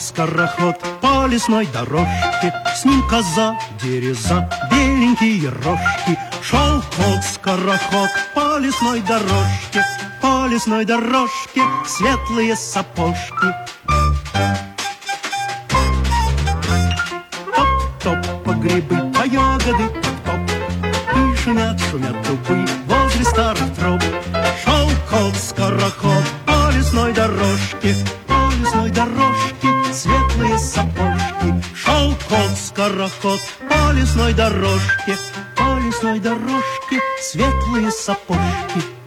скороход по лесной дорожке, с ним коза, дереза, беленькие рожки. Шел кот-скороход по лесной дорожке, по лесной дорожке светлые сапожки. Топ-топ по грибы, по ягоды, топ-топ, и шумят дубы возле старых троп. Шел кот-скороход по лесной дорожке, по лесной дорожке светлые сапожки. Шел кот-скороход по лесной дорожке, по лесной дорожке светлые сапожки.